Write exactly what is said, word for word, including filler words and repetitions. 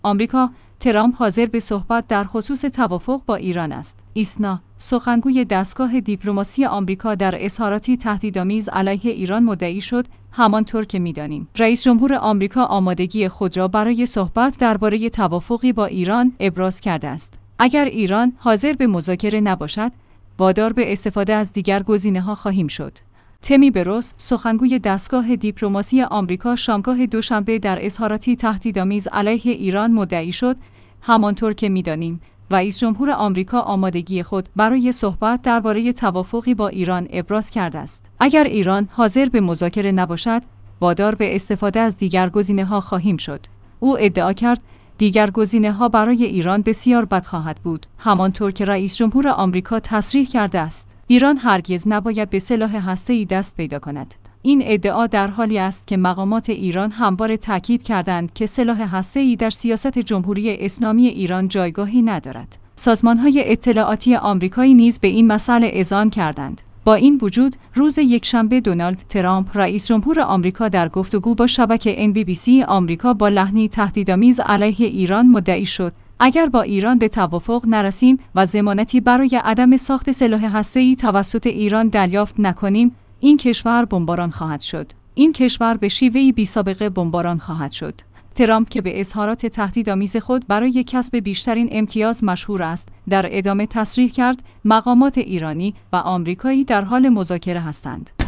آمریکا، ترامپ حاضر به صحبت در خصوص توافق با ایران است. ایسنا، سخنگوی دستگاه دیپلماسی آمریکا، در اظهاراتی تهدیدآمیز علیه ایران مدعی شد: همانطور که می‌دانیم، رئیس جمهور آمریکا آمادگی خود را برای صحبت درباره توافقی با ایران ابراز کرده است. اگر ایران حاضر به مذاکره نباشد، وادار به استفاده از دیگر گزینه‌ها خواهیم شد. تمی بروس، سخنگوی دستگاه دیپلماسی آمریکا، شامگاه دوشنبه در اظهاراتی تهدیدآمیز علیه ایران مدعی شد: همانطور که می‌دانیم، رئیس جمهور آمریکا آمادگی خود برای صحبت درباره توافقی با ایران ابراز کرده است. اگر ایران حاضر به مذاکره نباشد، وادار به استفاده از دیگر گزینه‌ها خواهیم شد. او ادعا کرد دیگر گزینه‌ها برای ایران بسیار بد خواهد بود، همانطور که رئیس جمهور آمریکا تصریح کرده است. ایران هرگز نباید به سلاح هسته‌ای دست پیدا کند. این ادعا در حالی است که مقامات ایران همواره تاکید کردند که سلاح هسته‌ای در سیاست جمهوری اسلامی ایران جایگاهی ندارد. سازمان‌های اطلاعاتی آمریکایی نیز به این مسئله اذعان کردند. با این وجود، روز یکشنبه دونالد ترامپ، رئیس جمهور آمریکا، در گفتگو با شبکه ان بی بی سی آمریکا با لحنی تهدیدآمیز علیه ایران مدعی شد: اگر با ایران به توافق نرسیم و ضمانتی برای عدم ساخت سلاح هسته‌ای توسط ایران دریافت نکنیم، این کشور بمباران خواهد شد. این کشور به شیوهی بی‌سابقه بمباران خواهد شد. ترامپ که به اظهارات تهدیدآمیز خود برای کسب بیشترین امتیاز مشهور است، در ادامه تصریح کرد مقامات ایرانی و آمریکایی در حال مذاکره هستند.